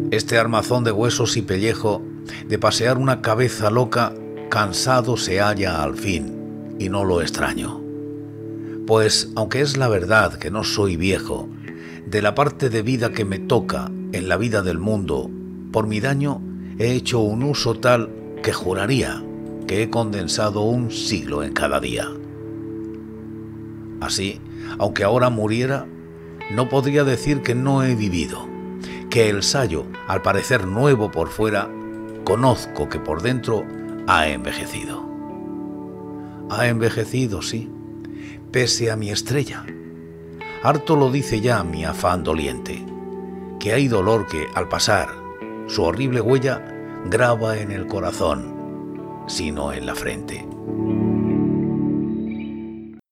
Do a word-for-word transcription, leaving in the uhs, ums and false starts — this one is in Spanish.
Este armazón de huesos y pellejo, de pasear una cabeza loca, cansado se halla al fin, y no lo extraño. Pues, aunque es la verdad que no soy viejo, de la parte de vida que me toca en la vida del mundo, por mi daño he hecho un uso tal que juraría que he condensado un siglo en cada día. Así, aunque ahora muriera, no podría decir que no he vivido, que el sayo, al parecer nuevo por fuera, conozco que por dentro ha envejecido. Ha envejecido, sí, pese a mi estrella. Harto lo dice ya mi afán doliente, que hay dolor que, al pasar, su horrible huella graba en el corazón, sino en la frente.